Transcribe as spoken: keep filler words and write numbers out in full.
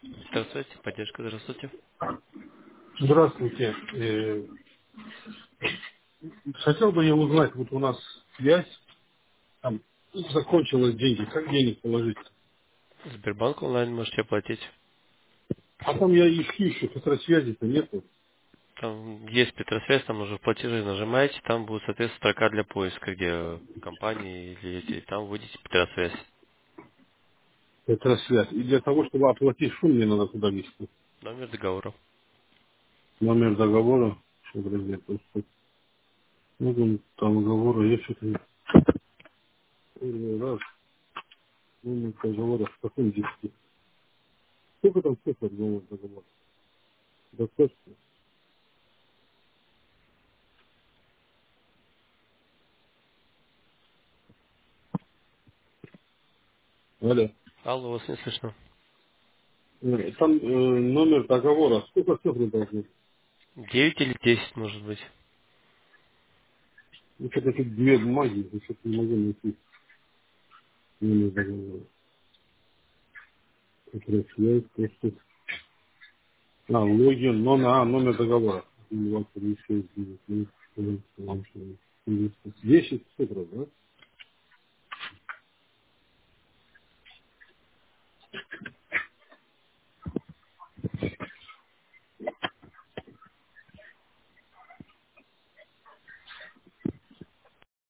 Здравствуйте, поддержка, здравствуйте. Здравствуйте. Э, Хотел бы я узнать, вот у нас связь, там закончилась деньги, как денег положить? Сбербанк онлайн можете оплатить. А там я ищу, ищу, как раз связи-то нету. Там есть Петросвязь, там уже в платежи нажимаете, там будет, соответственно, строка для поиска, где компании или эти, там вводите Петросвязь. Это раз связь. И для того, чтобы оплатить шум, мне надо туда ввести. Номер договора. Номер договора. Что, друзья, просто, ну, там там договора, я что-то не первый раз. Номер договора в каком диске? Сколько там цифр номер договора? Достаточно? Алло. Алло, вас не слышно. Э, Там э, номер договора. Сколько цифр должны? Девять или десять, может быть. Ну, что-то тут две бумаги, я что-то не могу найти номер договора. Как раз я просто... А, логин, номер, а, номер договора. десять цифр, да?